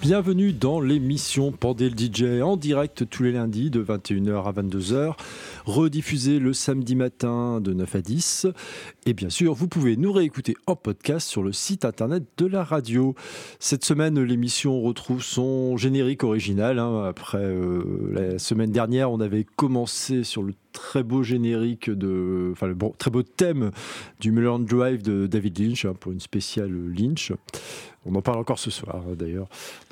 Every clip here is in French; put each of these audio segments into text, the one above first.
Bienvenue dans l'émission Pandé le DJ en direct tous les lundis de 21h à 22h, rediffusé le samedi matin de 9 à 10. Et bien sûr, vous pouvez nous réécouter en podcast sur le site internet de la radio. Cette semaine, l'émission retrouve son générique original. Après la semaine dernière, on avait commencé sur le très beau générique très beau thème du Mulholland Drive de David Lynch, pour une spéciale Lynch. On en parle encore ce soir, d'ailleurs,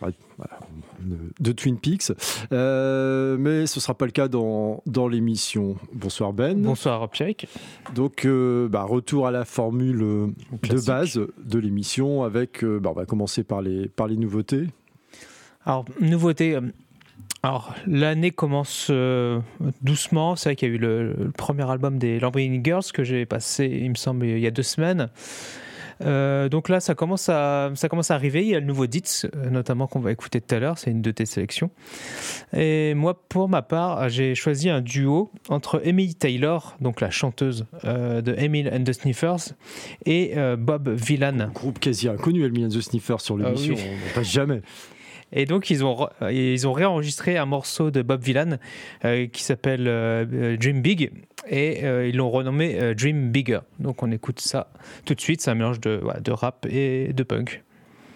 de Twin Peaks. Mais ce ne sera pas le cas dans l'émission. Bonsoir Ben. Bonsoir Pierrick. Donc, retour à la formule de base de l'émission avec... on va commencer par les nouveautés. Alors, nouveautés... Alors, l'année commence doucement. C'est vrai qu'il y a eu le premier album des Lamborghini Girls que j'ai passé, il me semble, il y a 2 semaines. Donc là, ça commence à arriver. Il y a le nouveau Ditz, notamment, qu'on va écouter tout à l'heure. C'est une de tes sélections. Et moi, pour ma part, j'ai choisi un duo entre Emily Taylor, donc la chanteuse de Emil and the Sniffers, et Bob Vylan. Groupe quasi inconnu, Emil and the Sniffers, sur l'émission. Oui. On n'en passe jamais. Et donc, ils ont réenregistré un morceau de Bob Vylan qui s'appelle Dream Big et ils l'ont renommé Dream Bigger. Donc, on écoute ça tout de suite. C'est un mélange de rap et de punk.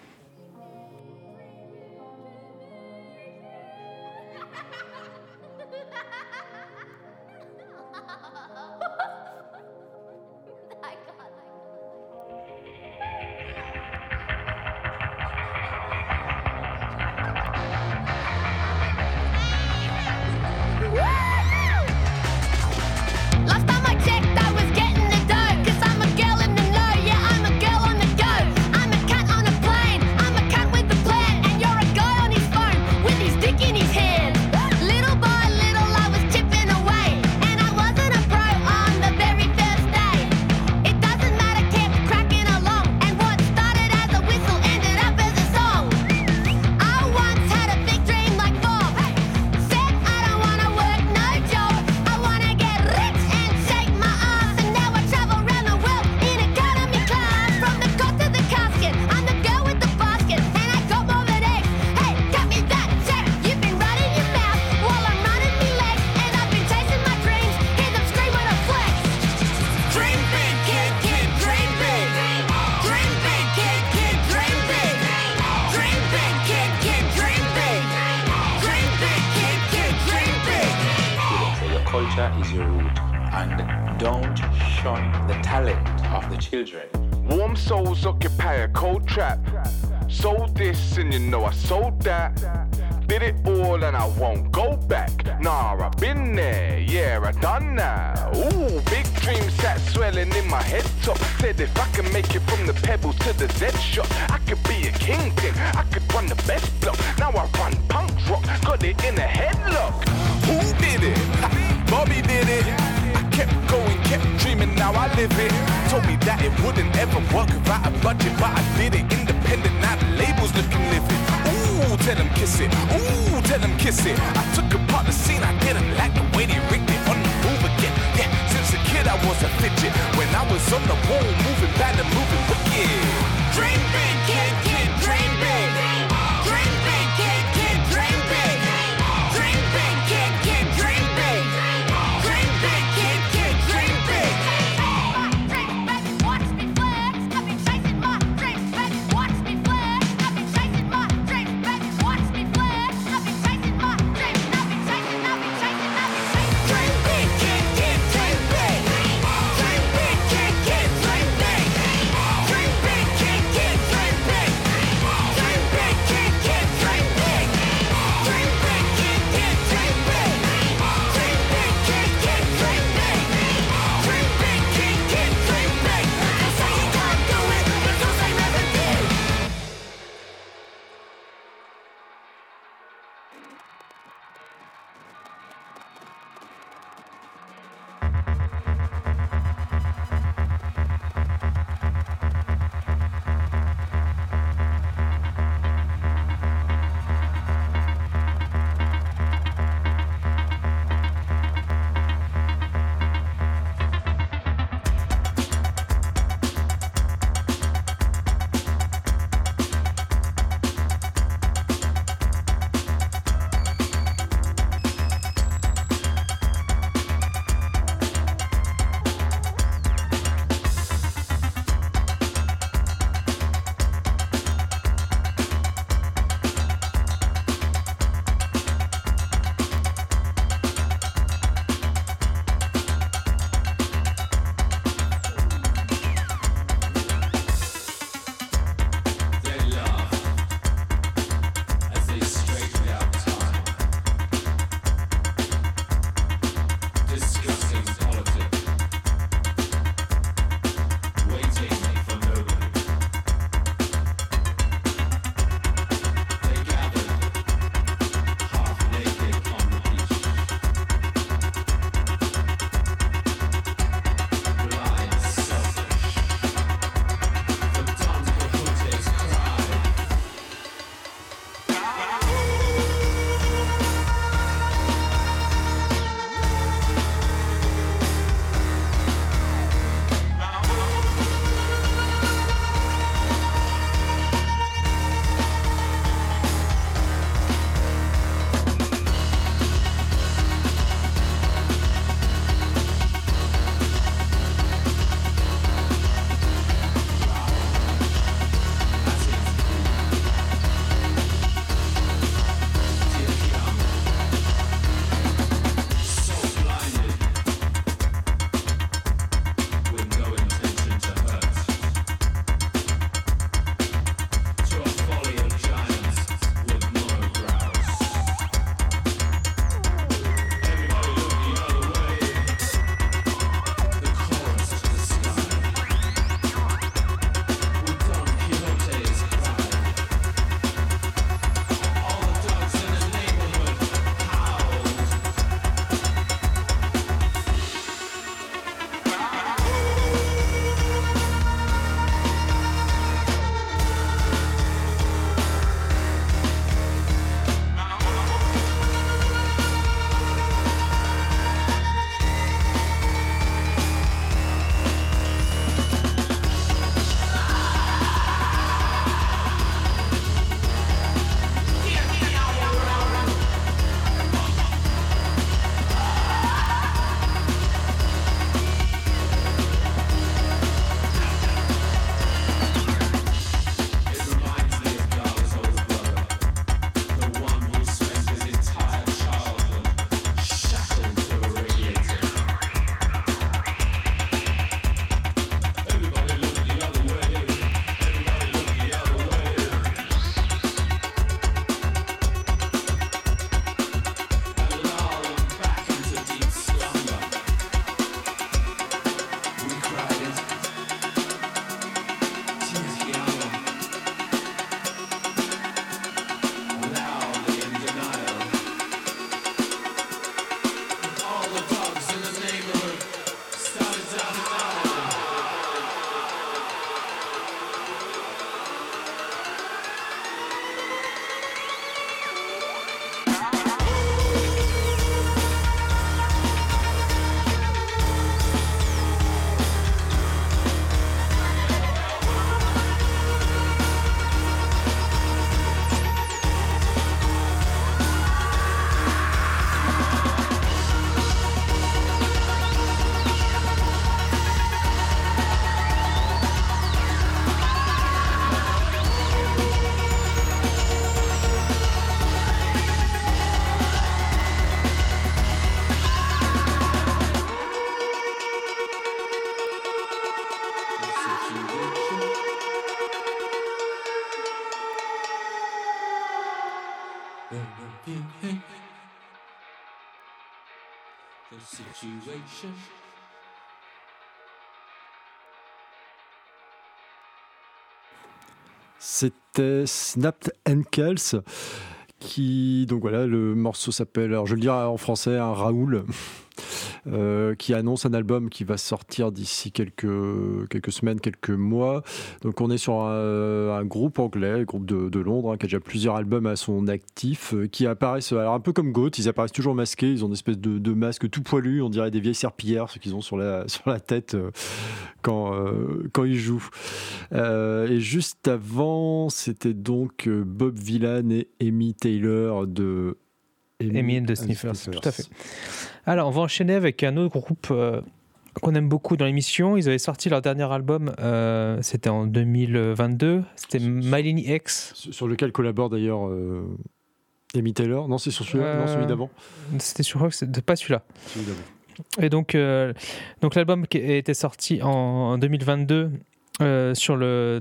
Is your root, and don't shun the talent of the children. Warm souls occupy a cold trap. Sold this and you know I sold that. Did it all and I won't go back. Nah, I've been there, yeah, I done that. Ooh, big dreams sat swelling in my head top. Said if I can make it from the Pebbles to the Z shop, I could be a kingpin, I could run the best block. Now I run punk rock, got it in a headlock. Who did it? Bobby did it. I kept going, kept dreaming, now I live it. Told me that it wouldn't ever work without a budget, but I did it independent, now the labels looking livid. Ooh, tell them kiss it, ooh, tell them kiss it. I took apart the scene, I didn't like the way they rigged it on the move again. Yeah, since a kid I was a fidget. When I was on the wall, moving bad and moving wicked. Dream big, kid, kid, dream big. Dream big, kid, kid, dream big. Dream big, kid, kid, dream big. Dream big, kid, kid, dream big. Dream big, watch me flex. I've been chasing my dream big. Watch me flex. I've been chasing my dream big. Watch me flex. I've been chasing my dream. I've been chasing. Dream big, kid, kid, dream big. Dream big, kid, kid, dream big. the situation. C'était Snapped Ankles qui, donc voilà, le morceau s'appelle, alors je le dirai en français, un Raoul, qui annonce un album qui va sortir d'ici quelques semaines, quelques mois. Donc on est sur un groupe anglais, groupe de Londres, qui a déjà plusieurs albums à son actif, qui apparaissent, alors un peu comme Goat, ils apparaissent toujours masqués, ils ont une espèce de masque tout poilu, on dirait des vieilles serpillères, ceux qu'ils ont sur la tête quand ils jouent. Et juste avant, c'était donc Bob Vylan et Amy Taylor de Amy and the Sniffers, tout à fait. Alors, on va enchaîner avec un autre groupe qu'on aime beaucoup dans l'émission. Ils avaient sorti leur dernier album, c'était en 2022. C'était Miley X. Sur lequel collabore d'ailleurs Amy Taylor. Non, c'est sur celui-là. Non, celui d'avant. C'était sur quoi? C'était pas celui-là. Celui d'avant. Et donc l'album qui était sorti en 2022 sur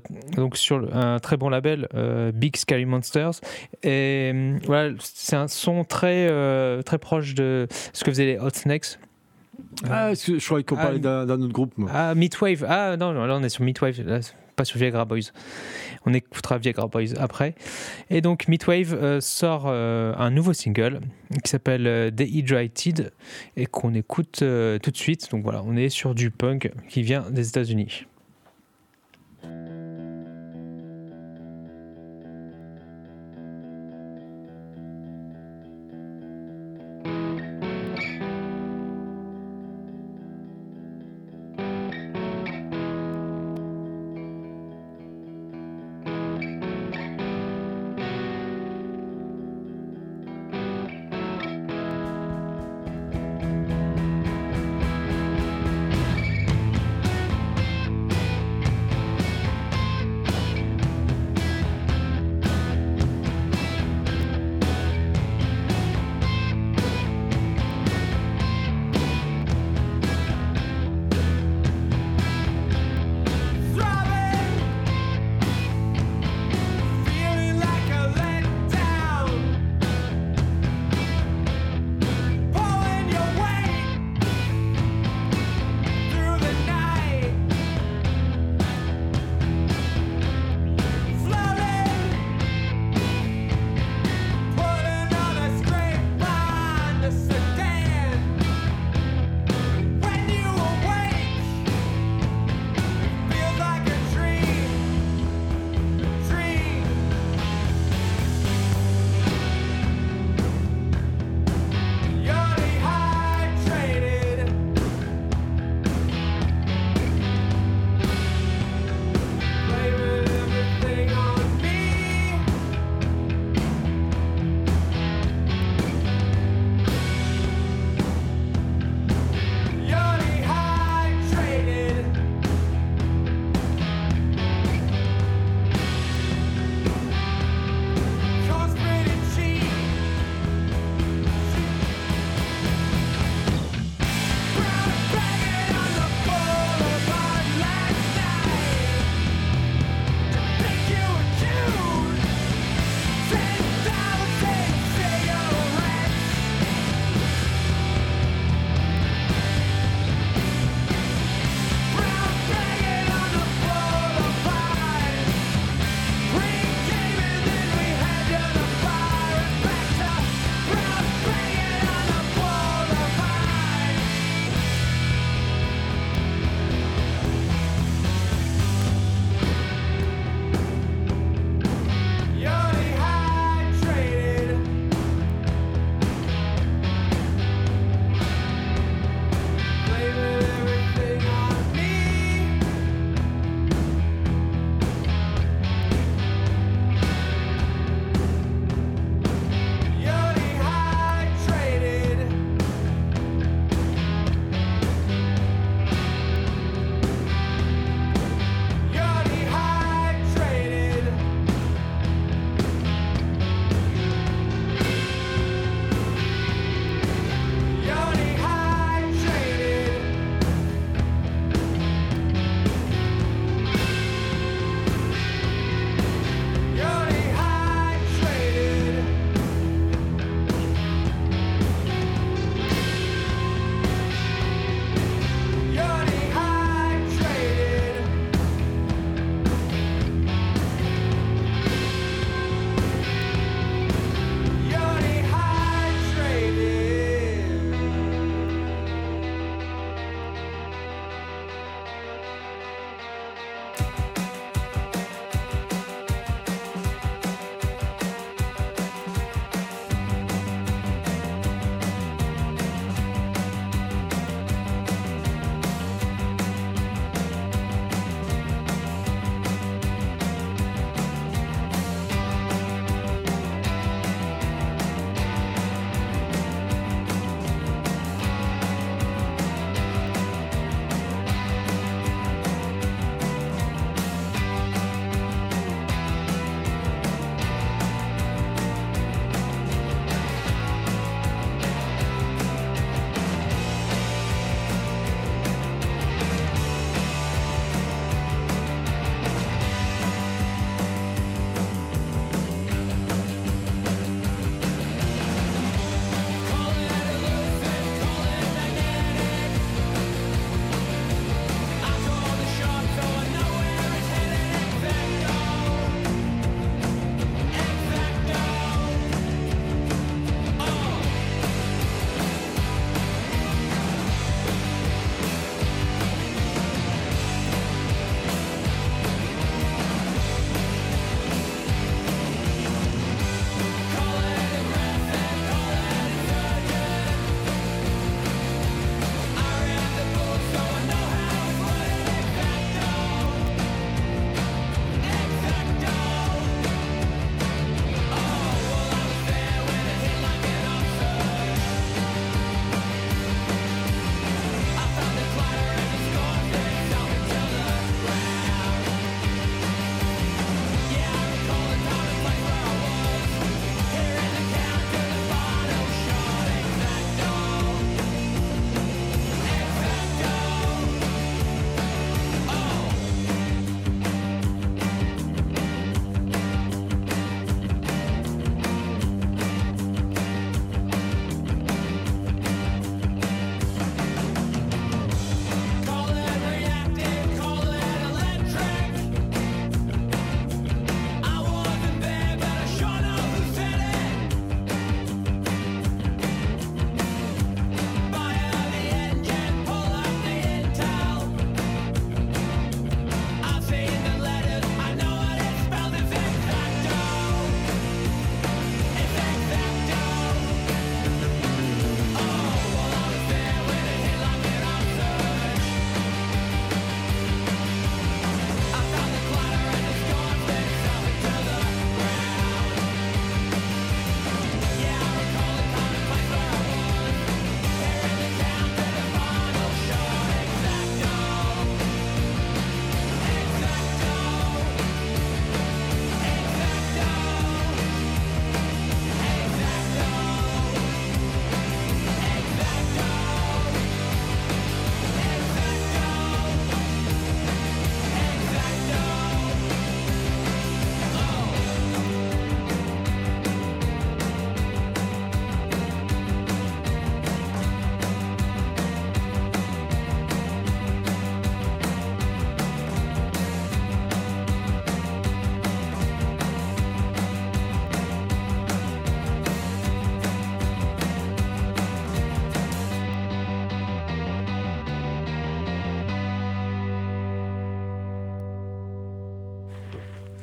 un très bon label, Big Scary Monsters, et voilà, c'est un son très proche de ce que faisaient les Hot Snakes. Je croyais qu'on parlait d'un autre groupe, moi. Midwave. Non, là on est sur Midwave, là, pas sur Viagra Boys. On écoutera Viagra Boys après. Et donc Midwave sort un nouveau single qui s'appelle Dehydrated et qu'on écoute tout de suite. Donc voilà, on est sur du punk qui vient des États-Unis. Dehydrated.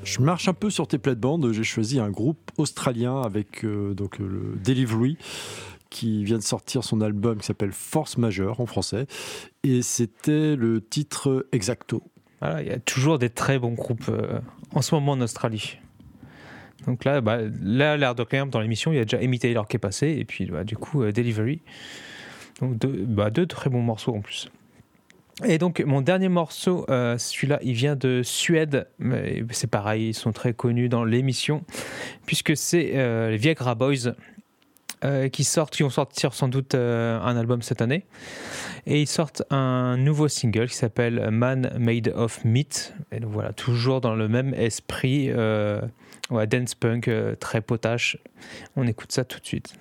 Je marche un peu sur tes plates-bandes. J'ai choisi un groupe australien avec le Delivery qui vient de sortir son album qui s'appelle Force Majeure en français. Et c'était le titre Exacto. Voilà, il y a toujours des très bons groupes en ce moment en Australie. Donc là, l'air de rien, dans l'émission, il y a déjà Amy Taylor qui est passé, et puis du coup, Delivery. Donc deux très bons morceaux en plus. Et donc, mon dernier morceau, celui-là, il vient de Suède. Mais c'est pareil, ils sont très connus dans l'émission, puisque c'est les Viagra Boys qui vont sortir sans doute un album cette année. Et ils sortent un nouveau single qui s'appelle Man Made of Meat. Et donc voilà, toujours dans le même esprit, dance punk, très potache. On écoute ça tout de suite.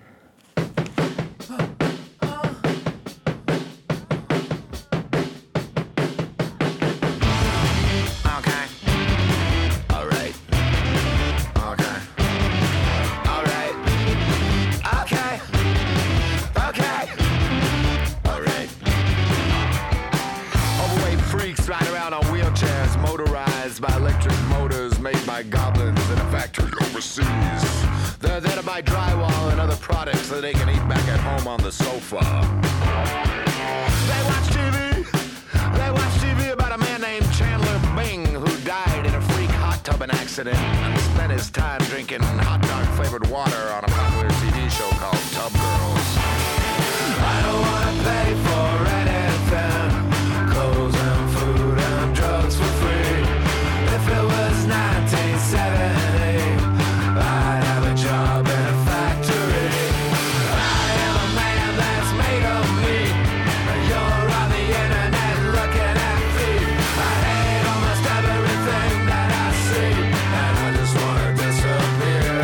They're there to buy drywall and other products that they can eat back at home on the sofa. They watch TV about a man named Chandler Bing who died in a freak hot tubbing accident and spent his time drinking hot dog flavored water on a popular TV show called Tub Girls. I don't wanna pay for anything, clothes and food and drugs for free. If it was 1970, I'd have a job in a factory. I am a man that's made of meat. You're on the internet looking at feet. I hate almost everything that I see, and I just wanna disappear.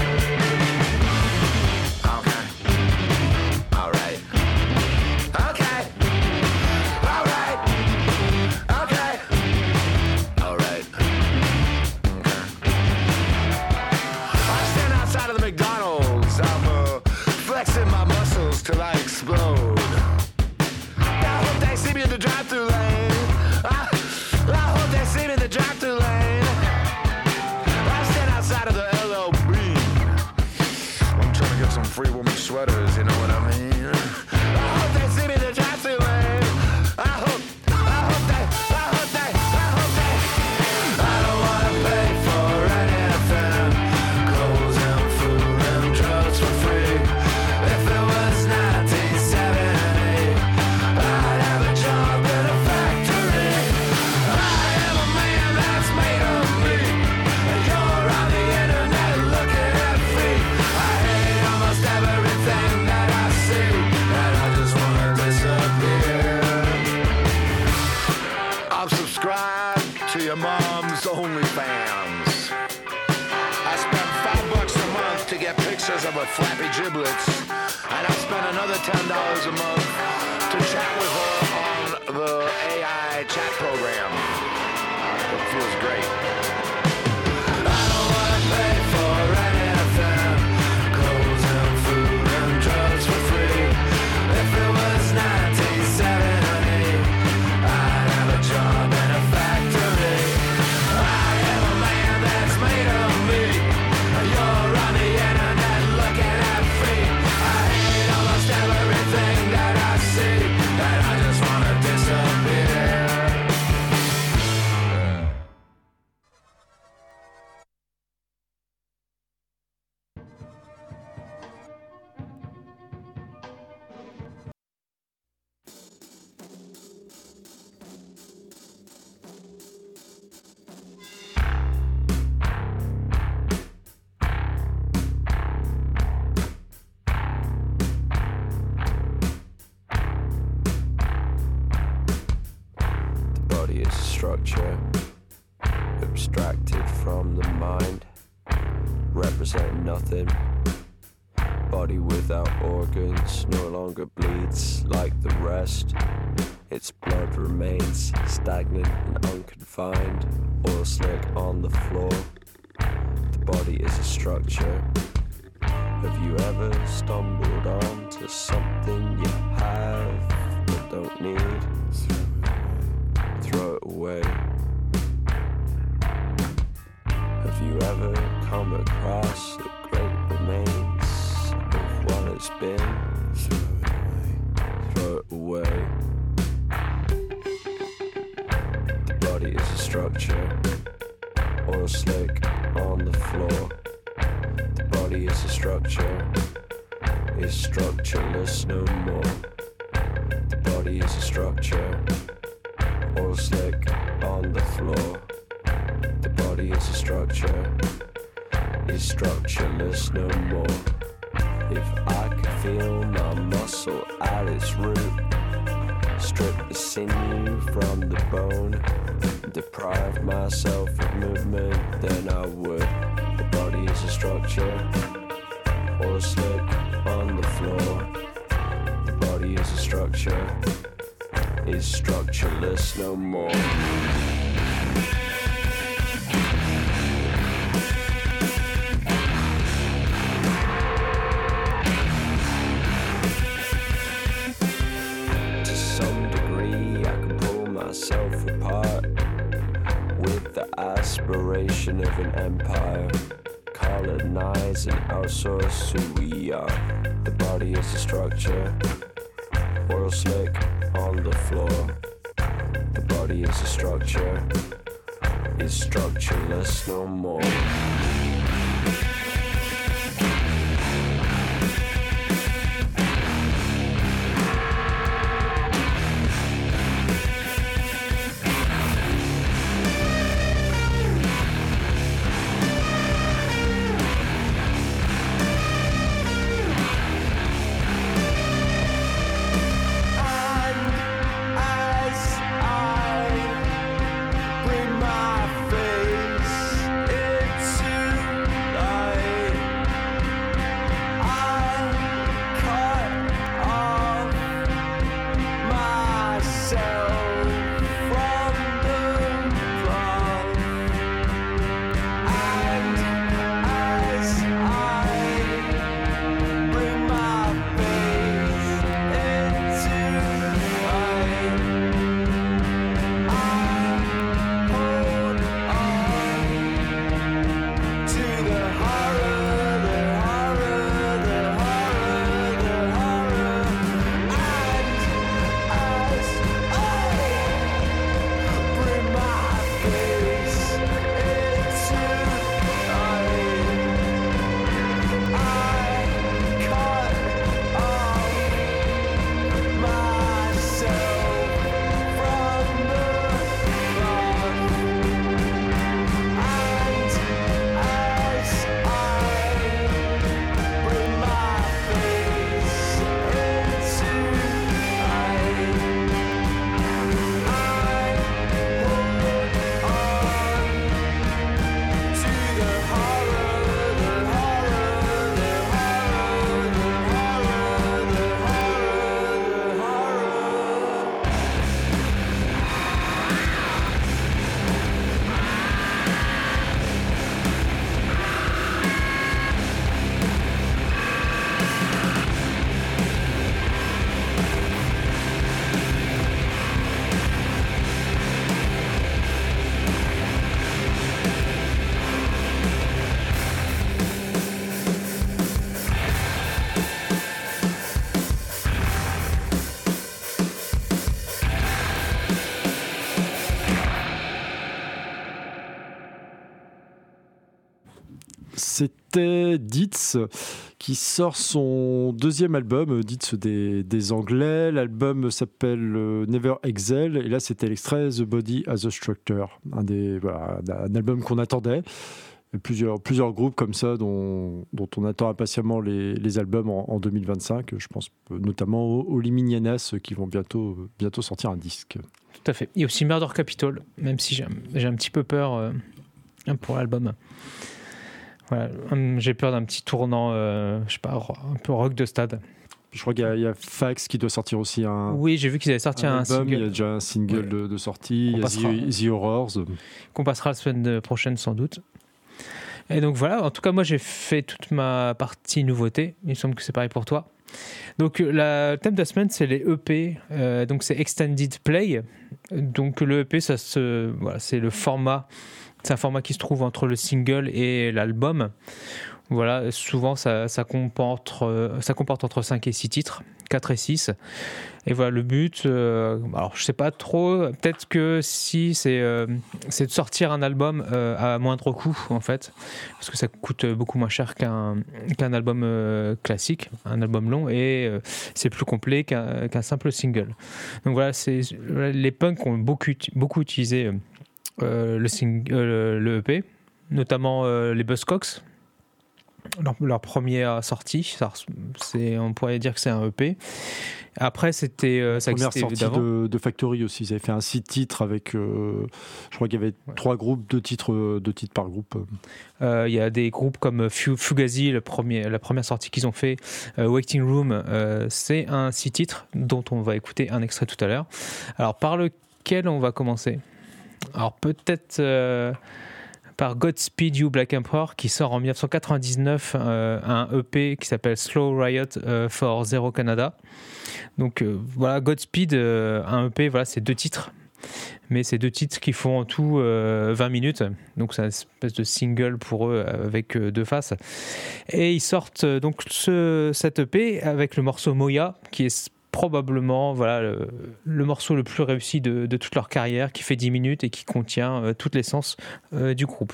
Okay. Alright. Okay. Alright. Okay. Alright. I stand outside of the McDonald's. I'm flexing my muscles till I explode. I hope they see me in the drive-thru lane. I hope they see me in the drive-thru lane. I stand outside of the LL Bean. I'm trying to get some free woman sweaters, you know what I mean? I hope they see me in the drive-thru lane. I hope they. I don't wanna pay for anything, clothes and food and drugs for free. If it was 1970, I'd have a job in a factory. I am a man that's made of meat. You're on the internet looking at feet. I hate almost everything that I see, and I just wanna disappear. I'm subscribed to your mom's OnlyFans. I spent $5 a month to get pictures of her flappy giblets, and I spent another $10 a month to chat with her on the AI chat program. It feels great. I don't wanna pay for anything, clothes and food and drugs for free. If it was 1970, I'd have a job in a factory. I am a man that's made of meat. You're on the internet looking at feet. I hate almost everything that I see, and I just wanna disappear. The body is a structure, abstracted from the mind, representing nothing. Body without organs no longer bleeds like the rest. Its blood remains stagnant and unconfined, oil slick on the floor. The body is a structure. Have you ever stumbled onto something you have but don't need? Throw it away. Have you ever come across the great remains of what has been? Throw it away. The body is a structure, or a slick on the floor. The body is a structure, is structureless no more. The body is a structure, or a slick on the floor. The body is a structure, is structureless no more. If I could feel my muscle at its root, strip the sinew from the bone, deprive myself of movement, then I would. The body is a structure, or a slick on the floor. The body is a structure, is structureless no more. Myself apart with the aspiration of an empire, colonize and outsource who we are. The body is a structure, oral slick on the floor. The body is a structure, is structureless no more. C'était Ditz qui sort son deuxième album, Ditz des Anglais. L'album s'appelle Never Excel et là c'était l'extrait The Body as a Structure, un album qu'on attendait. Plusieurs groupes comme ça dont on attend impatiemment les albums en 2025. Je pense notamment aux Liminianas qui vont bientôt sortir un disque. Tout à fait. Il y a aussi Murder Capital, même si j'ai un petit peu peur pour l'album. Voilà, j'ai peur d'un petit tournant, je sais pas, un peu rock de stade. Je crois qu'il y a Fax qui doit sortir aussi un. Oui, j'ai vu qu'ils avaient sorti un album. single. Il y a déjà un single de sortie. Il y a The Horrors. Qu'on passera la semaine prochaine sans doute. Et donc voilà, en tout cas moi j'ai fait toute ma partie nouveauté. Il me semble que c'est pareil pour toi. Donc le thème de la semaine c'est les EP, donc c'est Extended Play. Donc le EP c'est le format C'est un format qui se trouve entre le single et l'album. Voilà, souvent ça comporte entre 5 et 6 titres, 4 et 6. Et voilà, le but, alors je sais pas trop, peut-être que si c'est de sortir un album à moindre coût en fait, parce que ça coûte beaucoup moins cher qu'un album classique, un album long, et c'est plus complet qu'un simple single. Donc voilà, les punks ont beaucoup utilisé le EP, notamment les Buzzcocks. Leur première sortie, on pourrait dire que c'est un EP. Après, c'était ça Première existait sortie d'avant. de Factory aussi. Ils avaient fait un 6 titres avec, je crois qu'il y avait 3 groupes, 2 titres par groupe. Il y a des groupes comme Fugazi, la première sortie qu'ils ont fait, Waiting Room, c'est un 6 titres dont on va écouter un extrait tout à l'heure. Alors, par lequel on va commencer ? Alors, peut-être par Godspeed You Black Emperor, qui sort en 1999 un EP qui s'appelle Slow Riot for Zero Canada. Donc voilà, Godspeed, un EP, voilà, c'est 2 titres. Mais c'est 2 titres qui font en tout 20 minutes. Donc c'est une espèce de single pour eux avec 2 faces. Et ils sortent donc cet EP avec le morceau Moya, qui est probablement voilà, le morceau le plus réussi de toute leur carrière, qui fait 10 minutes et qui contient toute l'essence du groupe.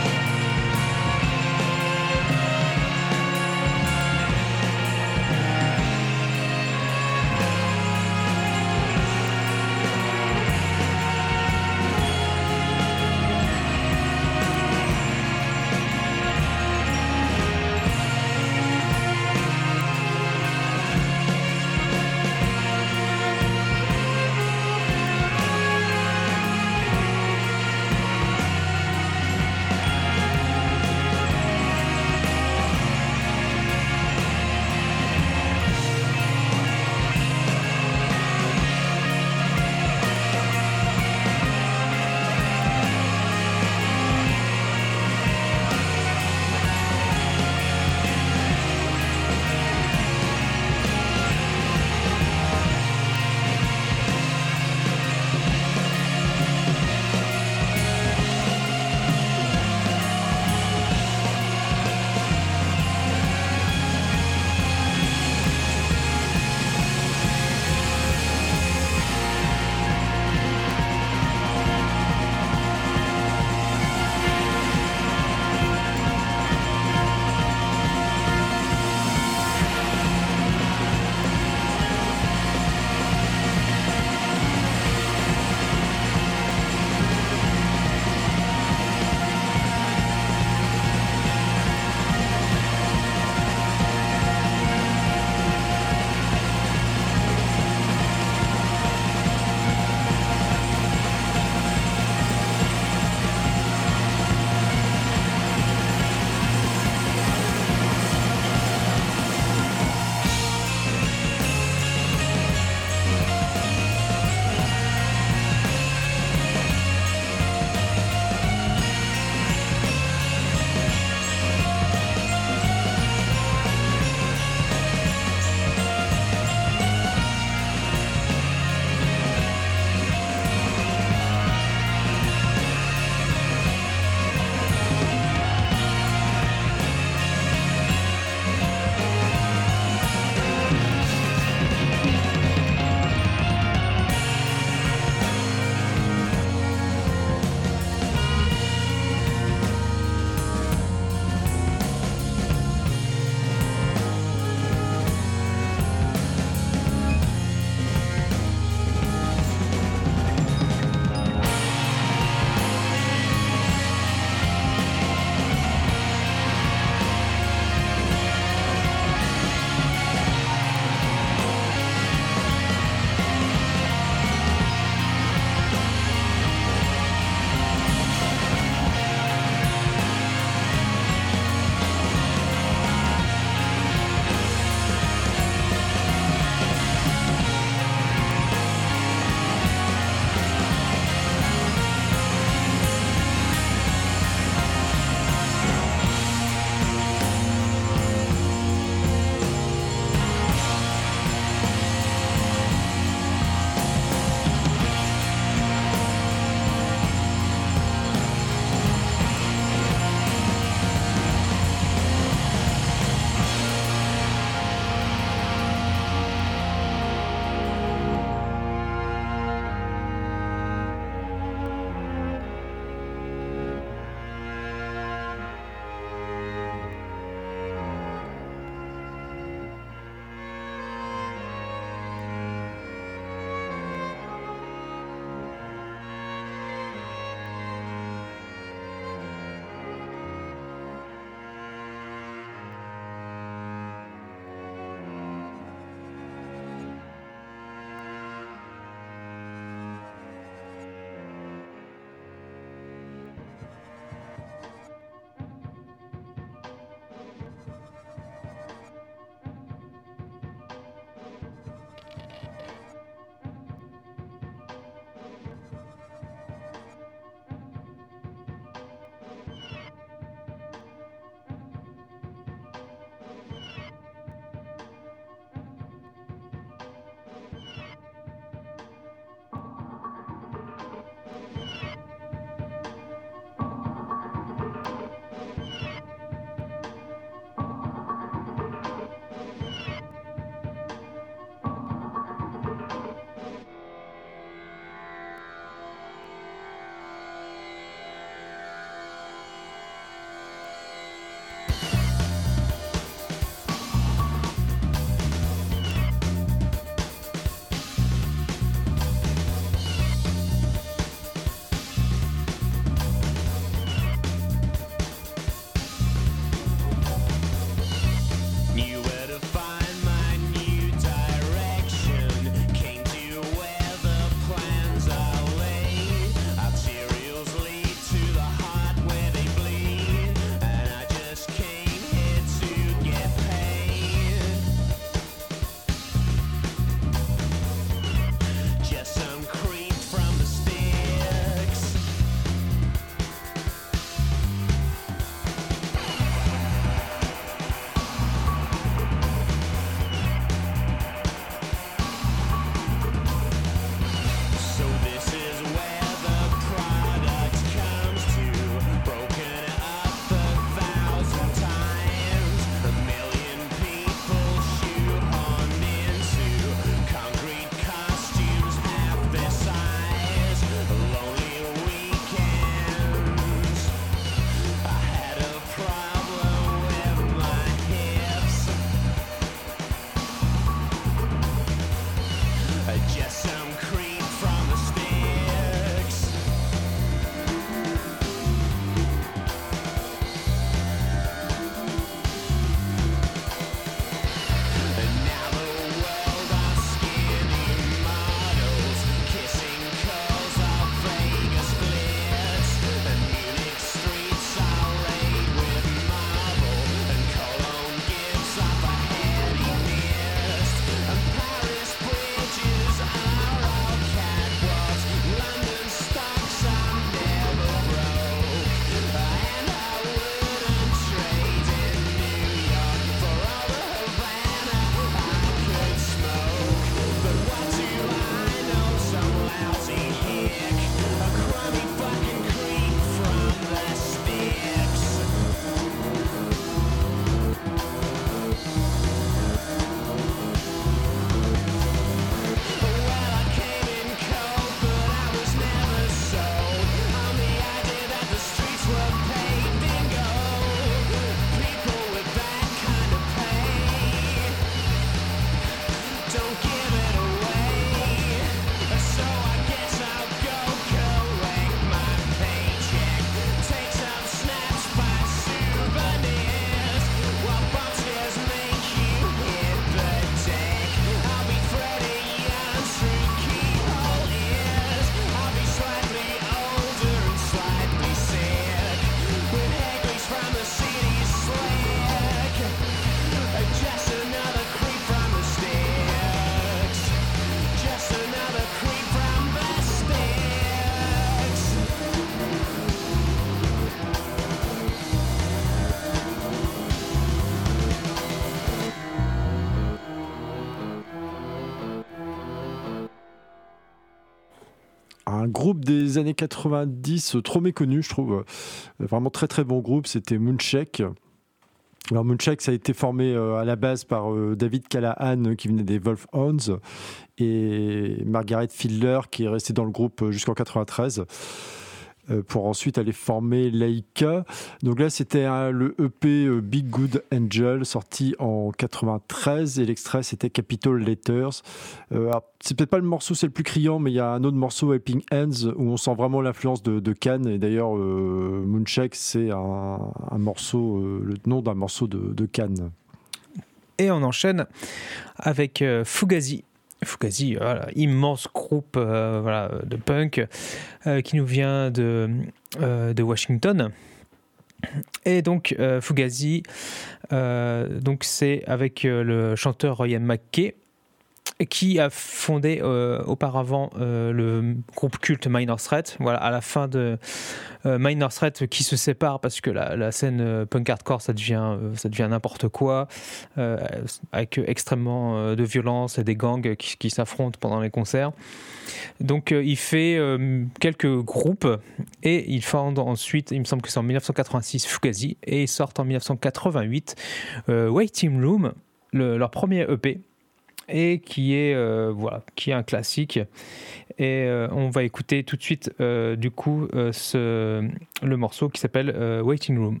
un groupe des années 90 trop méconnu, je trouve. Vraiment très très bon groupe, c'était Moonshake. Alors Moonshake, ça a été formé à la base par David Callahan qui venait des Wolfhounds et Margaret Fiedler qui est restée dans le groupe jusqu'en 93 pour ensuite aller former Laika. Donc là, c'était le EP Big Good Angel sorti en 93 et l'extrait c'était Capital Letters. Alors, c'est peut-être pas le morceau c'est le plus criant, mais il y a un autre morceau, Helping Hands, où on sent vraiment l'influence de Can. Et d'ailleurs, Moonshake, c'est un morceau, le nom d'un morceau de Can. Et on enchaîne avec Fugazi. Fugazi, voilà, immense groupe de punk qui nous vient de Washington. Et donc Fugazi, donc c'est avec le chanteur Ryan McKay qui a fondé auparavant le groupe culte Minor Threat. Voilà, à la fin de Minor Threat qui se sépare parce que la scène punk hardcore ça devient n'importe quoi, avec extrêmement de violence et des gangs qui s'affrontent pendant les concerts. Donc il fait quelques groupes et il fonde ensuite, il me semble que c'est en 1986, Fugazi, et ils sortent en 1988 Waiting Room, leur premier EP, et qui est un classique. Et on va écouter tout de suite du coup le morceau qui s'appelle Waiting Room.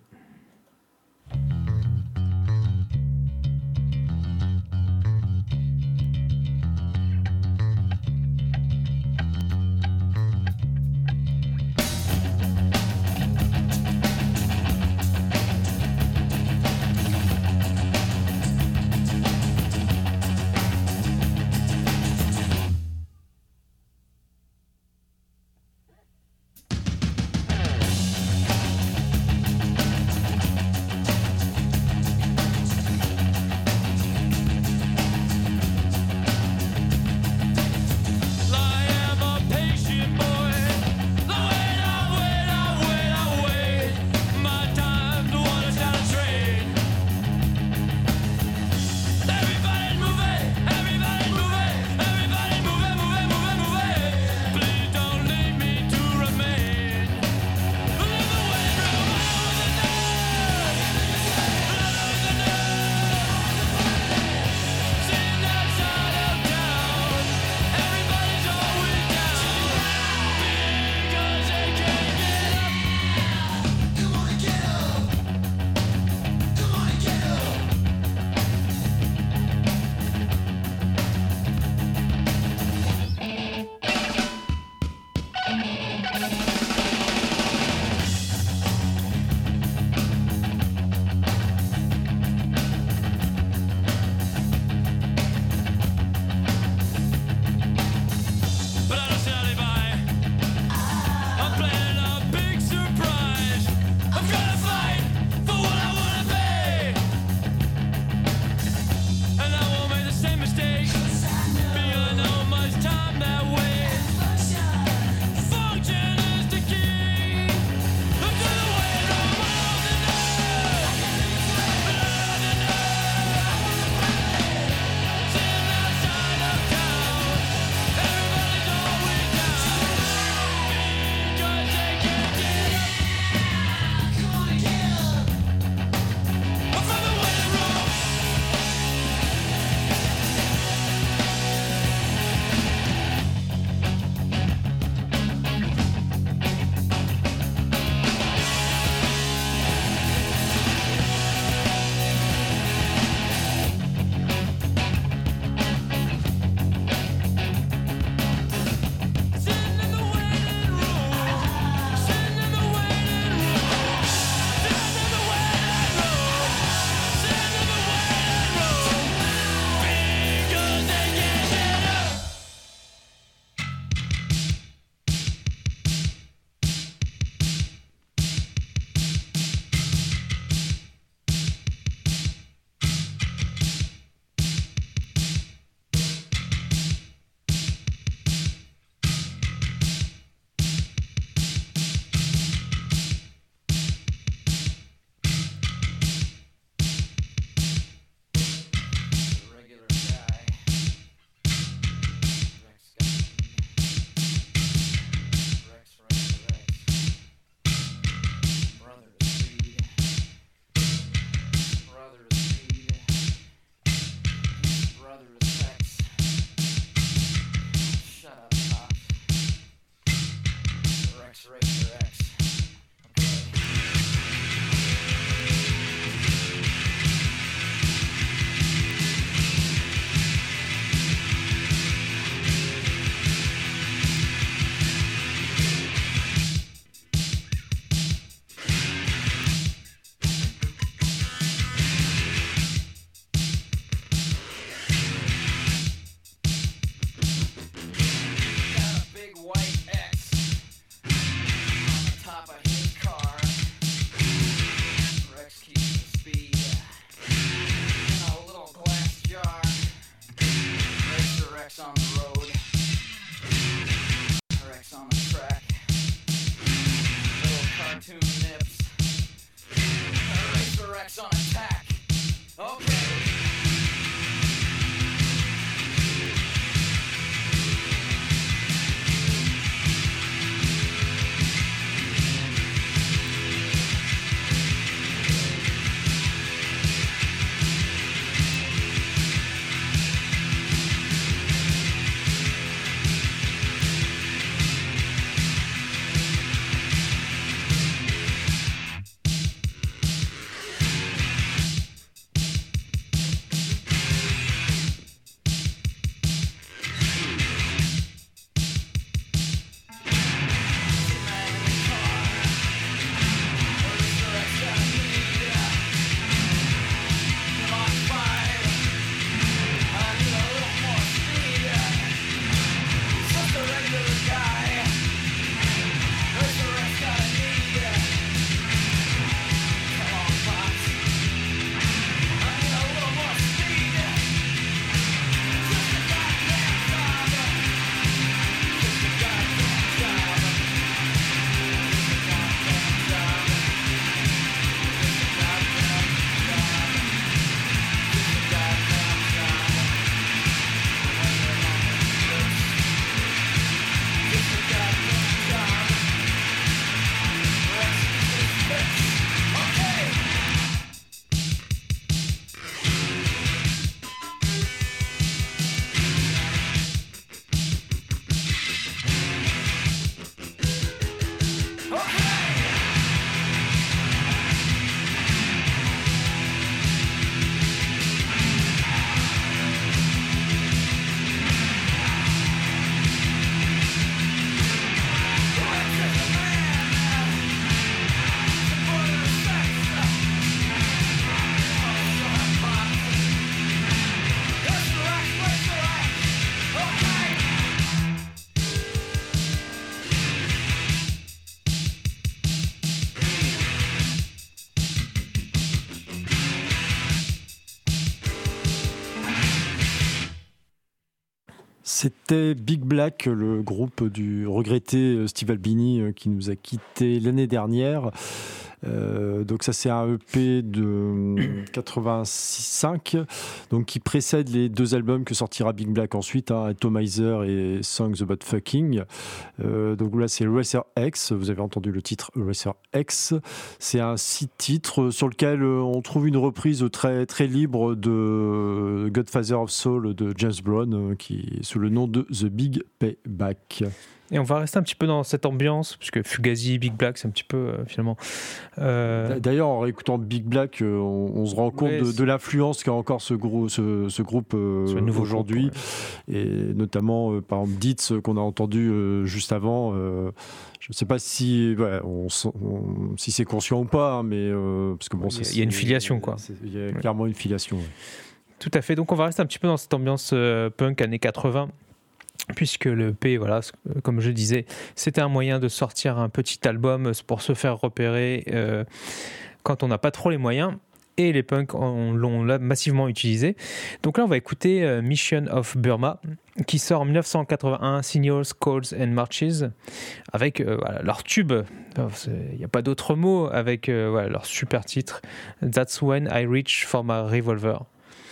C'était Big Black, le groupe du regretté Steve Albini qui nous a quittés l'année dernière. Donc ça c'est un EP de 85 donc qui précède les 2 albums que sortira Big Black ensuite, Atomizer et Songs About Fucking. Donc là c'est Racer X, vous avez entendu le titre Racer X, c'est un 6 titres sur lequel on trouve une reprise très, très libre de Godfather of Soul de James Brown qui est sous le nom de The Big Payback. Et on va rester un petit peu dans cette ambiance, puisque Fugazi, Big Black, c'est un petit peu, finalement... D'ailleurs, en réécoutant Big Black, on se rend compte de l'influence qu'a encore ce groupe aujourd'hui. Groupe, ouais. Et notamment, par exemple, Dietz, qu'on a entendu juste avant. Je ne sais pas si, si c'est conscient ou pas, mais... parce que bon, il y a une filiation, quoi. Il y a clairement une filiation. Ouais. Tout à fait. Donc, on va rester un petit peu dans cette ambiance punk années 80. Puisque le EP, voilà, comme je disais, c'était un moyen de sortir un petit album pour se faire repérer quand on n'a pas trop les moyens. Et les punks l'ont massivement utilisé. Donc là, on va écouter Mission of Burma, qui sort en 1981, Signals, Calls and Marches, avec leur tube, il n'y a pas d'autre mot, avec leur super titre, That's When I Reach for My Revolver.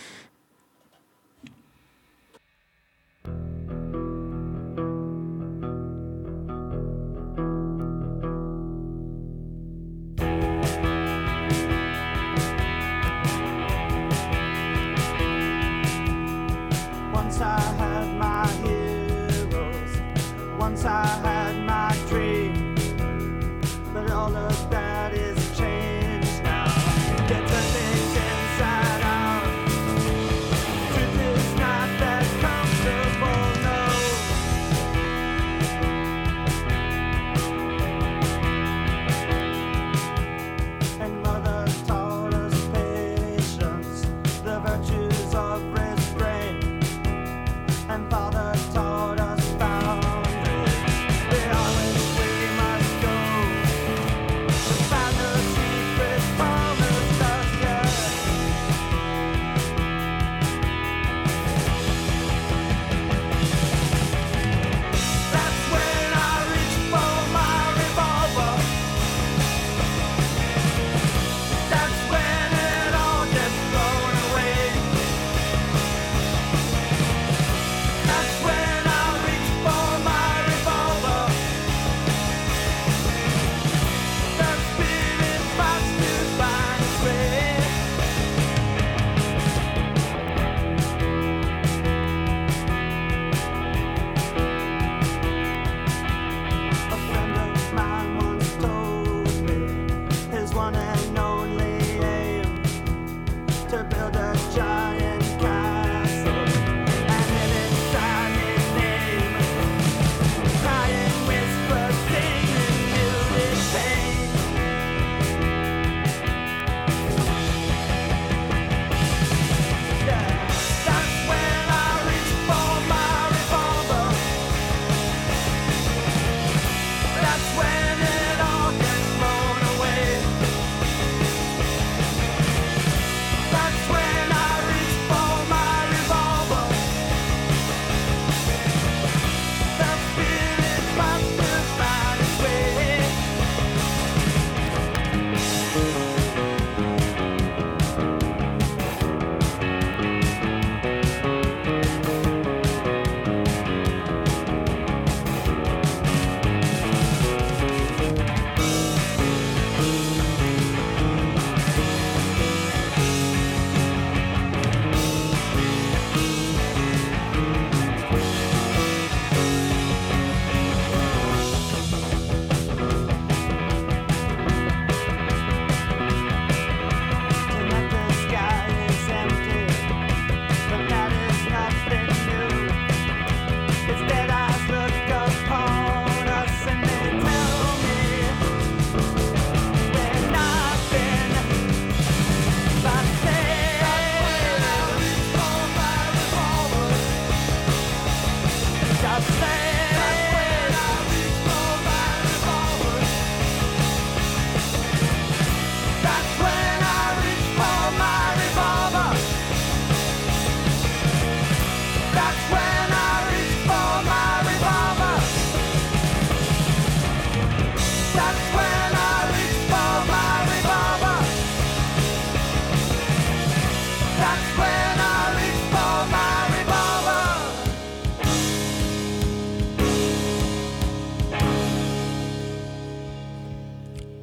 Once I had my heroes, once I had my dream, but all of that is changed now. They turn things inside out,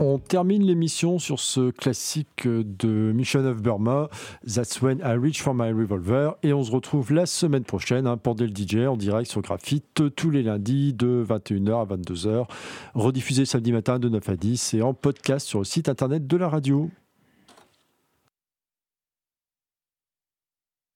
On termine l'émission sur ce classique de Mission of Burma, That's When I Reach for My Revolver, et on se retrouve la semaine prochaine pour Del DJ en direct sur Graphite tous les lundis de 21h à 22h, rediffusé samedi matin de 9 à 10 et en podcast sur le site internet de la radio.